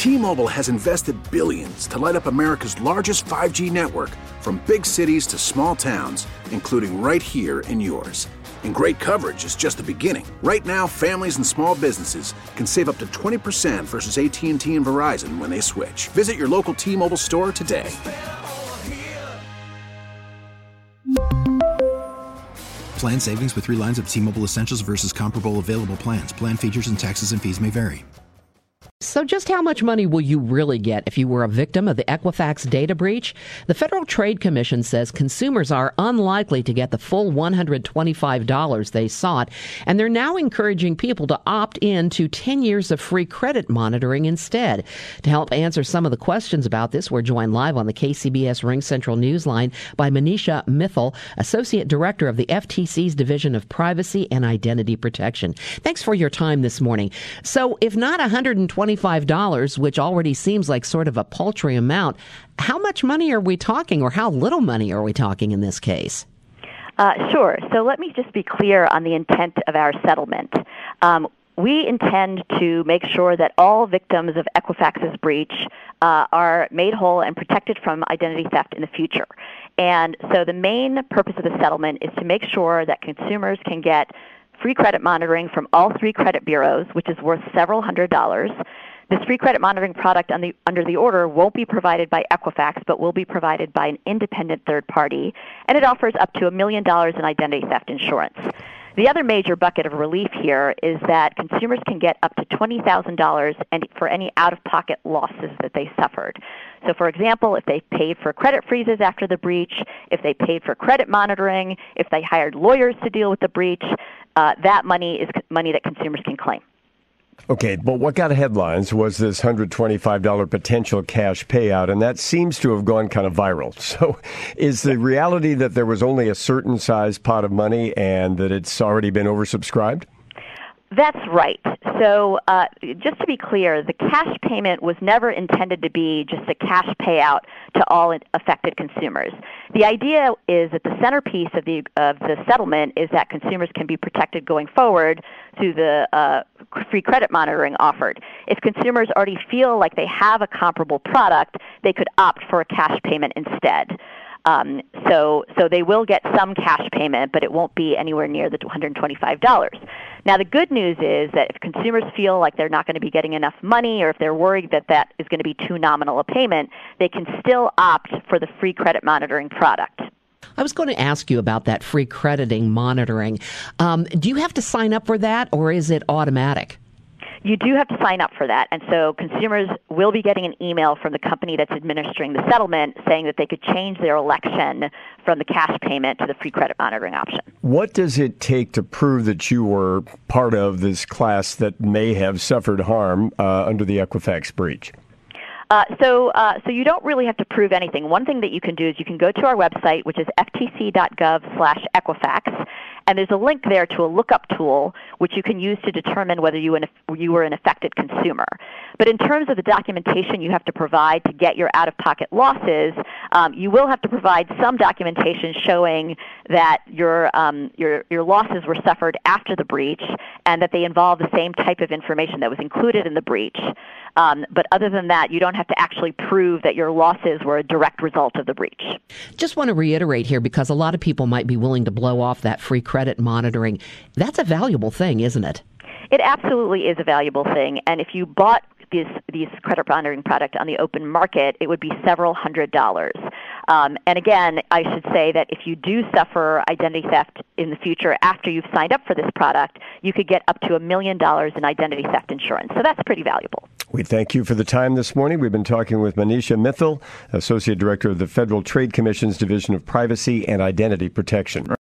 T-Mobile has invested billions to light up America's largest 5G network, from big cities to small towns, including right here in yours. And great coverage is just the beginning. Right now, families and small businesses can save up to 20% versus AT&T and Verizon when they switch. Visit your local T-Mobile store today. Plan savings with 3 lines of T-Mobile Essentials versus comparable available plans. Plan features and taxes and fees may vary. So just how much money will you really get if you were a victim of the Equifax data breach? The Federal Trade Commission says consumers are unlikely to get the full $125 they sought, and they're now encouraging people to opt in to 10 years of free credit monitoring instead. To help answer some of the questions about this, we're joined live on the KCBS Ring Central Newsline by Manisha Mithal, Associate Director of the FTC's Division of Privacy and Identity Protection. Thanks for your time this morning. So if not $125, which already seems like sort of a paltry amount, how much money are we talking, or how little money are we talking in this case? Sure. So let me just be clear on the intent of our settlement. We intend to make sure that all victims of Equifax's breach are made whole and protected from identity theft in the future. And so the main purpose of the settlement is to make sure that consumers can get free credit monitoring from all 3 credit bureaus, which is worth several $100s. This free credit monitoring product under the order won't be provided by Equifax, but will be provided by an independent third party, and it offers up to $1 million in identity theft insurance. The other major bucket of relief here is that consumers can get up to $20,000 for any out-of-pocket losses that they suffered. So, for example, if they paid for credit freezes after the breach, if they paid for credit monitoring, if they hired lawyers to deal with the breach, that money is money that consumers can claim. Okay, but what got headlines was this $125 potential cash payout, and that seems to have gone kind of viral. So is the reality that there was only a certain size pot of money and that it's already been oversubscribed? That's right. So just to be clear, the cash payment was never intended to be just a cash payout to all affected consumers. The idea is that the centerpiece of the settlement is that consumers can be protected going forward through the free credit monitoring offered. If consumers already feel like they have a comparable product, they could opt for a cash payment instead. So they will get some cash payment, but it won't be anywhere near the $125. Now, the good news is that if consumers feel like they're not going to be getting enough money, or if they're worried that that is going to be too nominal a payment, they can still opt for the free credit monitoring product. I was going to ask you about that free crediting monitoring. Do you have to sign up for that, or is it automatic? You do have to sign up for that, and so consumers will be getting an email from the company that's administering the settlement saying that they could change their election from the cash payment to the free credit monitoring option. What does it take to prove that you were part of this class that may have suffered harm under the Equifax breach? So you don't really have to prove anything. One thing that you can do is you can go to our website, which is ftc.gov/Equifax, and there's a link there to a lookup tool which you can use to determine whether you were an affected consumer. But in terms of the documentation you have to provide to get your out-of-pocket losses, you will have to provide some documentation showing that your losses were suffered after the breach and that they involve the same type of information that was included in the breach. But other than that, you don't have to actually prove that your losses were a direct result of the breach. Just want to reiterate here, because a lot of people might be willing to blow off that free credit monitoring. That's a valuable thing, isn't it? It absolutely is a valuable thing. And if you bought these credit monitoring product on the open market, it would be several $100s. And again, I should say that if you do suffer identity theft in the future after you've signed up for this product, you could get up to $1 million in identity theft insurance. So that's pretty valuable. We thank you for the time this morning. We've been talking with Manisha Mithal, Associate Director of the Federal Trade Commission's Division of Privacy and Identity Protection.